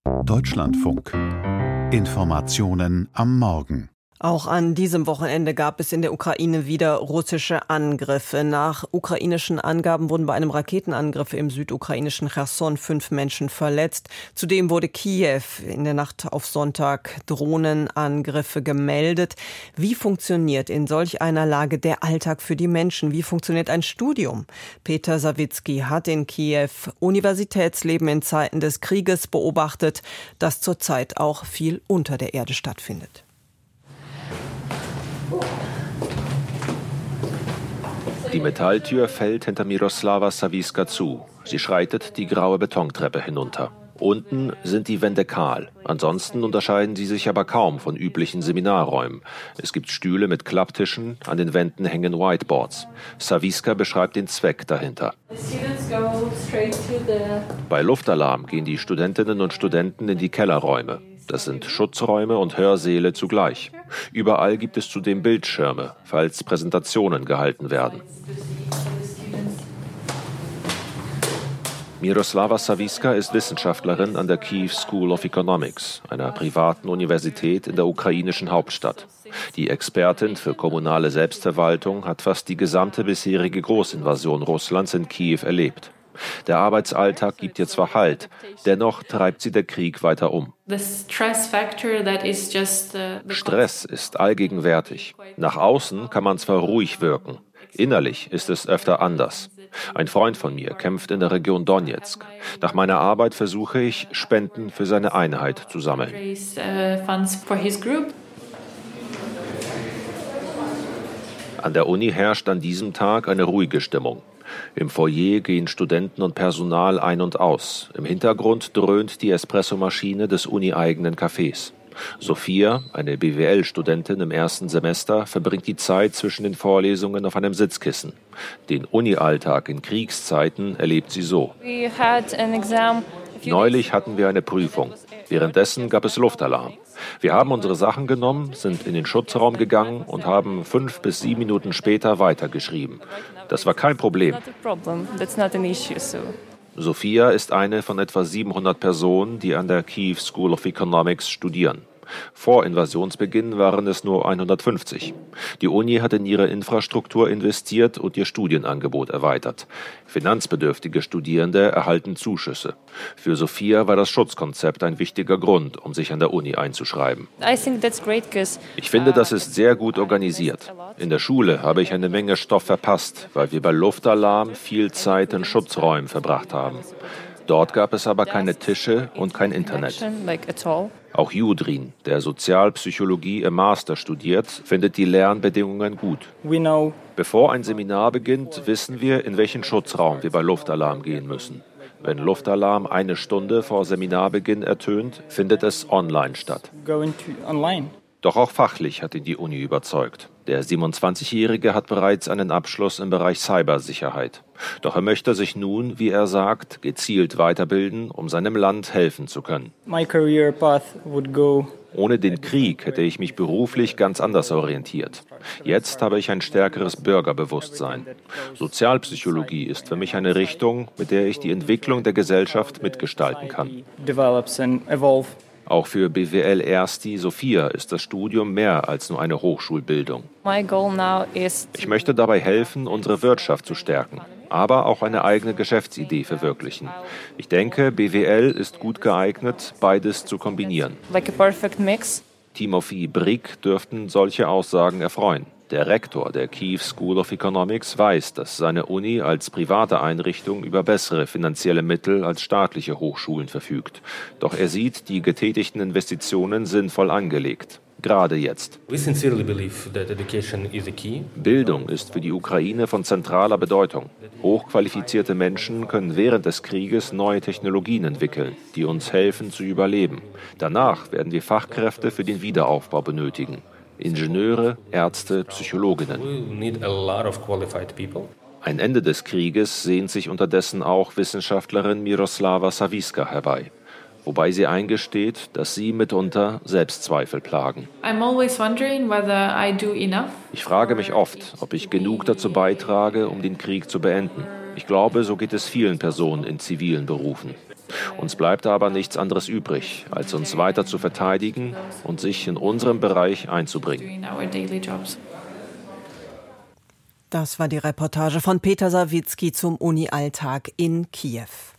Deutschlandfunk. Informationen am Morgen. Auch an diesem Wochenende gab es in der Ukraine wieder russische Angriffe. Nach ukrainischen Angaben wurden bei einem Raketenangriff im südukrainischen Cherson 5 Menschen verletzt. Zudem wurde Kiew in der Nacht auf Sonntag Drohnenangriffe gemeldet. Wie funktioniert in solch einer Lage der Alltag für die Menschen? Wie funktioniert ein Studium? Peter Sawicki hat in Kiew Universitätsleben in Zeiten des Krieges beobachtet, das zurzeit auch viel unter der Erde stattfindet. Die Metalltür fällt hinter Miroslava Sawicka zu. Sie schreitet die graue Betontreppe hinunter. Unten sind die Wände kahl. Ansonsten unterscheiden sie sich aber kaum von üblichen Seminarräumen. Es gibt Stühle mit Klapptischen, an den Wänden hängen Whiteboards. Sawicka beschreibt den Zweck dahinter. Bei Luftalarm gehen die Studentinnen und Studenten in die Kellerräume. Das sind Schutzräume und Hörsäle zugleich. Überall gibt es zudem Bildschirme, falls Präsentationen gehalten werden. Miroslava Sawicka ist Wissenschaftlerin an der Kyiv School of Economics, einer privaten Universität in der ukrainischen Hauptstadt. Die Expertin für kommunale Selbstverwaltung hat fast die gesamte bisherige Großinvasion Russlands in Kiew erlebt. Der Arbeitsalltag gibt ihr zwar Halt, dennoch treibt sie der Krieg weiter um. Stress ist allgegenwärtig. Nach außen kann man zwar ruhig wirken, innerlich ist es öfter anders. Ein Freund von mir kämpft in der Region Donezk. Nach meiner Arbeit versuche ich, Spenden für seine Einheit zu sammeln. An der Uni herrscht an diesem Tag eine ruhige Stimmung. Im Foyer gehen Studenten und Personal ein und aus. Im Hintergrund dröhnt die Espressomaschine des uni-eigenen Cafés. Sophia, eine BWL-Studentin im ersten Semester, verbringt die Zeit zwischen den Vorlesungen auf einem Sitzkissen. Den Uni-Alltag in Kriegszeiten erlebt sie so. Neulich hatten wir eine Prüfung. Währenddessen gab es Luftalarm. Wir haben unsere Sachen genommen, sind in den Schutzraum gegangen und haben 5 bis 7 Minuten später weitergeschrieben. Das war kein Problem. Sophia ist eine von etwa 700 Personen, die an der Kyiv School of Economics studieren. Vor Invasionsbeginn waren es nur 150. Die Uni hat in ihre Infrastruktur investiert und ihr Studienangebot erweitert. Finanzbedürftige Studierende erhalten Zuschüsse. Für Sophia war das Schutzkonzept ein wichtiger Grund, um sich an der Uni einzuschreiben. Ich finde, das ist sehr gut organisiert. In der Schule habe ich eine Menge Stoff verpasst, weil wir bei Luftalarm viel Zeit in Schutzräumen verbracht haben. Dort gab es aber keine Tische und kein Internet. Auch Judrin, der Sozialpsychologie im Master studiert, findet die Lernbedingungen gut. Bevor ein Seminar beginnt, wissen wir, in welchen Schutzraum wir bei Luftalarm gehen müssen. Wenn Luftalarm 1 Stunde vor Seminarbeginn ertönt, findet es online statt. Doch auch fachlich hat ihn die Uni überzeugt. Der 27-Jährige hat bereits einen Abschluss im Bereich Cybersicherheit. Doch er möchte sich nun, wie er sagt, gezielt weiterbilden, um seinem Land helfen zu können. Ohne den Krieg hätte ich mich beruflich ganz anders orientiert. Jetzt habe ich ein stärkeres Bürgerbewusstsein. Sozialpsychologie ist für mich eine Richtung, mit der ich die Entwicklung der Gesellschaft mitgestalten kann. Auch für BWL-Ersti Sophia ist das Studium mehr als nur eine Hochschulbildung. Ich möchte dabei helfen, unsere Wirtschaft zu stärken, aber auch eine eigene Geschäftsidee verwirklichen. Ich denke, BWL ist gut geeignet, beides zu kombinieren. Timofey Brik dürften solche Aussagen erfreuen. Der Rektor der Kyiv School of Economics weiß, dass seine Uni als private Einrichtung über bessere finanzielle Mittel als staatliche Hochschulen verfügt. Doch er sieht, die getätigten Investitionen sinnvoll angelegt. Gerade jetzt. Bildung ist für die Ukraine von zentraler Bedeutung. Hochqualifizierte Menschen können während des Krieges neue Technologien entwickeln, die uns helfen zu überleben. Danach werden wir Fachkräfte für den Wiederaufbau benötigen. Ingenieure, Ärzte, Psychologinnen. Ein Ende des Krieges sehnt sich unterdessen auch Wissenschaftlerin Miroslava Sawicka herbei, wobei sie eingesteht, dass sie mitunter Selbstzweifel plagen. Ich frage mich oft, ob ich genug dazu beitrage, um den Krieg zu beenden. Ich glaube, so geht es vielen Personen in zivilen Berufen. Uns bleibt aber nichts anderes übrig, als uns weiter zu verteidigen und sich in unserem Bereich einzubringen. Das war die Reportage von Peter Sawicki zum Uni-Alltag in Kiew.